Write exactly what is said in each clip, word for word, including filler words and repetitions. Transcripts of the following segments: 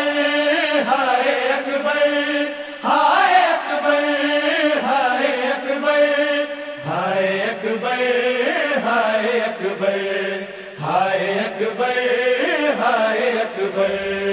ہائے اکبر ہائے اکبر ہائے اکبر ہائے اکبر ہائے اکبر ہائے اکبر ہائے اکبر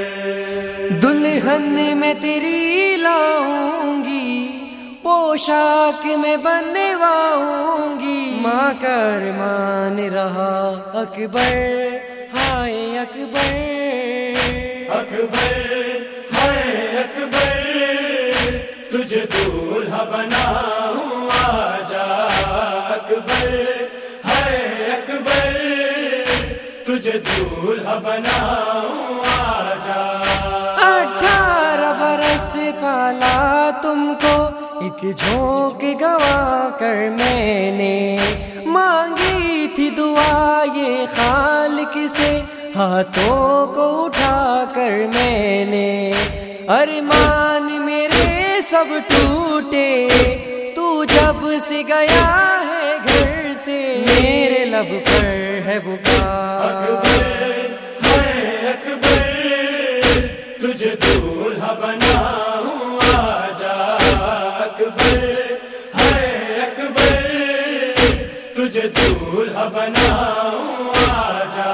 دلہن میں تیری لاؤں گی پوشاک میں بنواؤں گی ماں کا ارمان رہا اکبر ہائے اکبر اکبر ہائے اکبر تجھے دولہا بناؤں آجا اکبر ہائے اکبر تجھے دولہا بناؤں آجا اٹھارہ برس پالا تم کو ایک جھونک گوا کر میں نے مانگی تھی دعا یہ خالق سے ہاتھوں کو اٹھا کر میں نے ارمان میرے سب ٹوٹے تو جب سے گیا ہے گھر سے میرے لب پر ہے بکا اکبر تجھے دولہا بناؤں آجا اکبر ہائے اکبر تجھے دولہا بناؤں آجا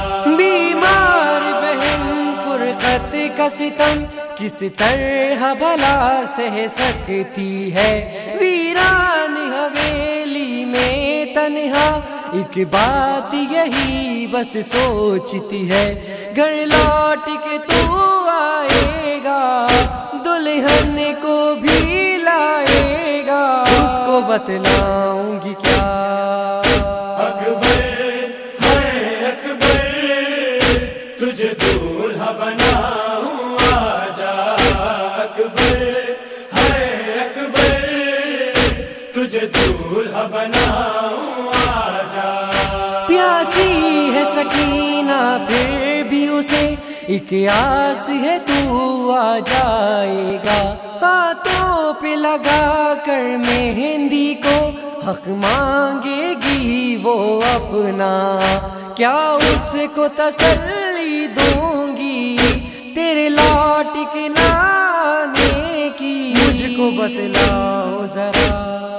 بیمار بہن فرقت کا ستم کس طرح بھلا سہ سکتی ہے ویران حویلی میں تنہا ایک بات یہی بس سوچتی ہے گھر لوٹ کے تو آئے گا دلہن کو بھی لائے گا اس کو بتلاؤں گی کیا اکبر ہائے اکبر تجھے دولہا بناؤں آجا اکبر ہائے اکبر تجھے دولہا بناؤں آجا پیاسی ہے سکینہ پھر بھی اسے ایک آس ہے تو آ جائے گا ہاتھوں پہ لگا کر مہندی کو حق مانگے گی وہ اپنا کیا اس کو تسلی دوں گی تیرے لوٹ کے نہ آنے کی مجھ کو بتلاؤ ذرا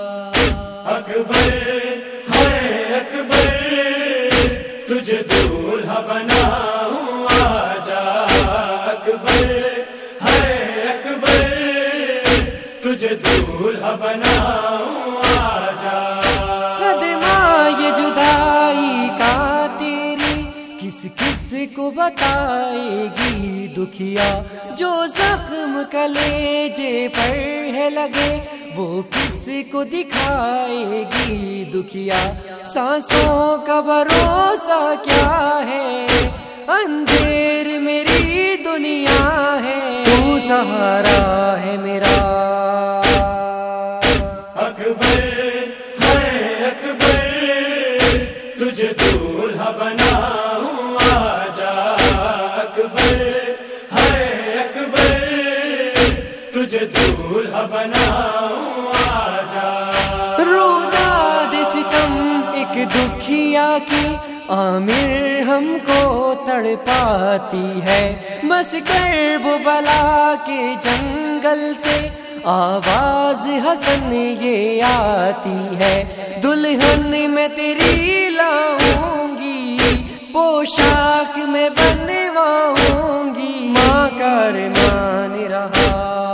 اکبر ہائے اکبر تجھے دولہا بناؤں آجا اکبر ہائے اکبر تجھے دولہا بناؤں آجا صدمہ یہ جدائی کا تیری کس کس کو بتائے گی دکھیا جو زخم کلیجے پر ہے لگے وہ کس کو دکھائے گی دکھیا سانسوں کا بھروسہ کیا ہے اندھیر میری دنیا ہے تو سہارا ہے میرا اکبر ہائے اکبر تجھے دولہا بناؤں آجا اکبر ہائے اکبر تجھے دولہا بناؤں آجا روداد ستم ایک دکھیا کی آمر ہم کو تڑ پاتی ہے بس کرب بلا کے جنگل سے آواز حسن یہ آتی ہے دلہن میں تیری لاؤں گی پوشاک میں بنواؤں گی ماں کا ارمان رہا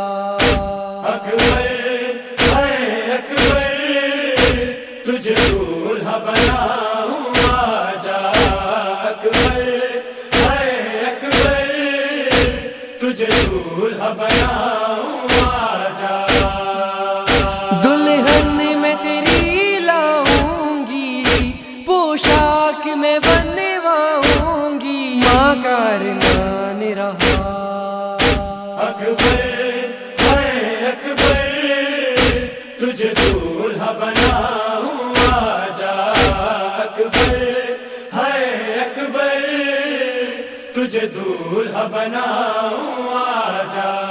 اکبر ہائے اکبر تجھے دولہا بناؤں آجا اکبر ہائے اکبر تجھے دولہا بناؤں آجا دلہن میں تیری لاؤں گی پوشاک میں بنواؤں گی ماں کا ارمان رہا اکبر ہائے اکبر تجھے دولہا بناؤں آجا اکبر ہائے اکبر تجھے دولہا بناؤں آجا